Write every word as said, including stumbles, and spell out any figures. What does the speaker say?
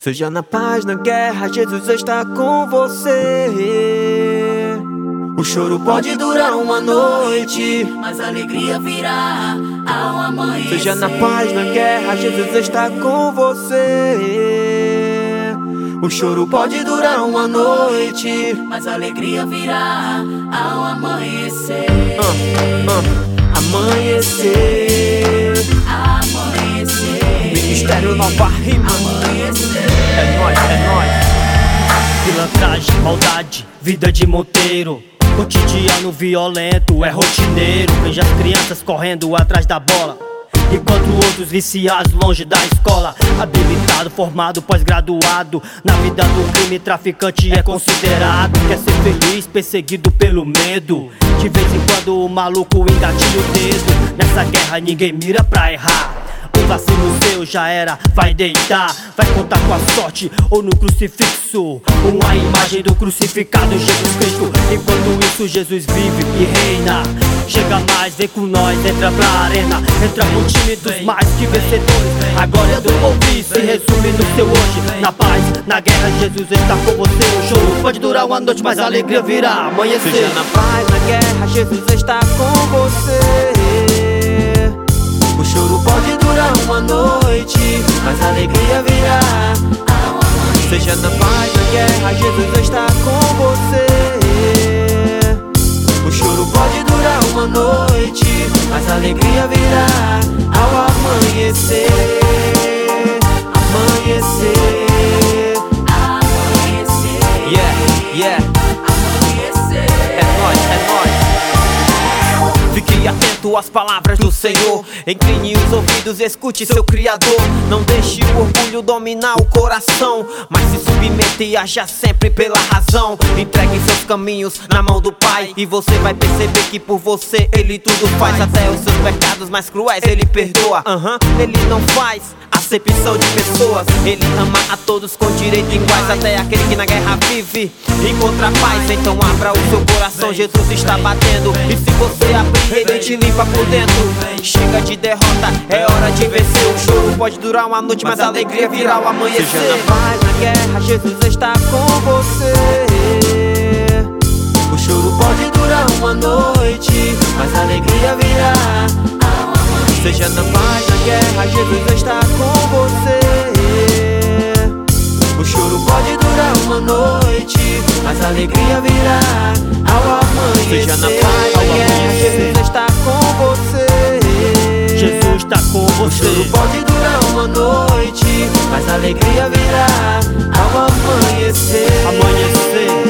Seja na paz, na guerra, Jesus está com você. O choro pode durar uma noite, mas a alegria virá ao amanhecer. Seja na paz, na guerra, Jesus está com você. O choro pode durar uma noite, mas a alegria virá ao amanhecer. uh, uh, Amanhecer, amanhecer. Ministério Nova Rima. Amanhecer. É nóis, é nóis. Pilantragem, maldade, vida de moteiro. Cotidiano violento, é rotineiro. Veja as crianças correndo atrás da bola, enquanto outros viciados longe da escola. Habilitado, formado, pós-graduado, na vida do crime traficante é considerado. Quer ser feliz, perseguido pelo medo. De vez em quando o maluco engatilha o dedo. Nessa guerra ninguém mira pra errar. O vacilo seu já era, vai deitar. Vai contar com a sorte ou no crucifixo, uma imagem do crucificado Jesus Cristo. Enquanto isso Jesus vive e reina. Chega mais, vem com nós, entra pra arena. Entra com time dos mais que vencedores. A glória do ouvir se resume no seu hoje. Na paz, na guerra, Jesus está com você. O choro pode durar uma noite, mas a alegria virá amanhecer. Seja na paz, na guerra, Jesus está com você. O choro pode durar uma noite, mas a alegria virá ao amanhecer. Seja na paz, na guerra, Jesus está com você. O choro pode durar uma noite, mas a alegria virá ao amanhecer. Amanhecer, amanhecer. Yeah, yeah. Amanhecer. É nóis, é nóis. Fique atento às palavras do Senhor. Incline os ouvidos e escute seu Criador. Não deixe o orgulho dominar o coração, mas se submeta e haja sempre pela razão. Entregue seus caminhos na mão do Pai, e você vai perceber que por você Ele tudo faz. Até os seus pecados mais cruéis Ele perdoa. uhum. Ele não faz acepção de pessoas. Ele ama a todos com direito iguais. Até aquele que na guerra vive encontra paz. Então abra o seu coração, Jesus está batendo. E se você abrir, Ele te limpa por dentro. Chega de derrota, é hora de vencer. O choro pode durar uma noite, mas a alegria virá ao amanhecer. Seja na paz, na guerra, Jesus está com você. O choro pode durar uma noite, mas a alegria virá ao amanhecer. Seja na paz, na guerra, Jesus está com você. O choro pode durar uma noite, mas a alegria virá ao amanhecer. Seja na paz, na guerra, Jesus está com você. Jesus está com O choro você. pode durar uma noite, mas a alegria virá ao amanhecer. Amanhecer.